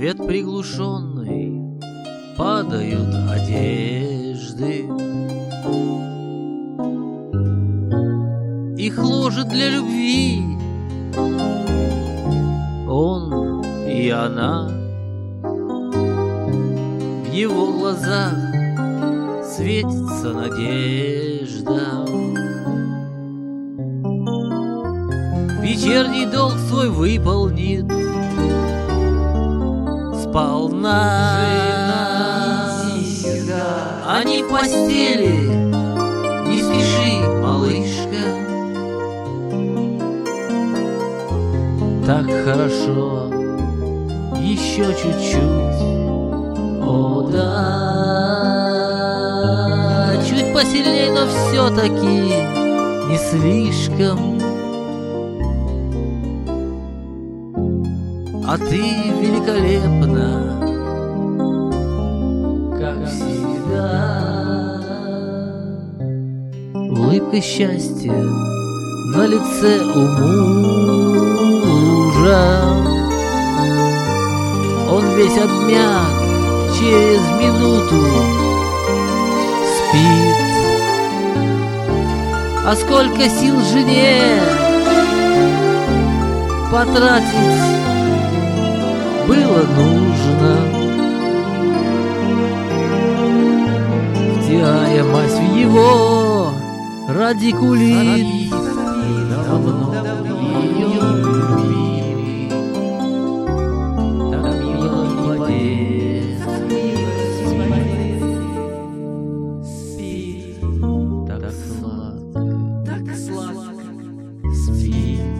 свет приглушенный, падают одежды. Их ложат для любви он и она. В его глазах светится надежда. Вечерний долг свой выполнит сполна. Они в постели, не спеши, малышка. Так хорошо, еще чуть-чуть. О да, чуть посильней, но все-таки не слишком. А ты великолепна, как всегда. Улыбка счастья на лице у мужа. Он весь обмяк, через минуту спит. А сколько сил жене потратить было нужно, втирая мазь в его радикулит. Давно ее любили, так мило спит, так сладко спит.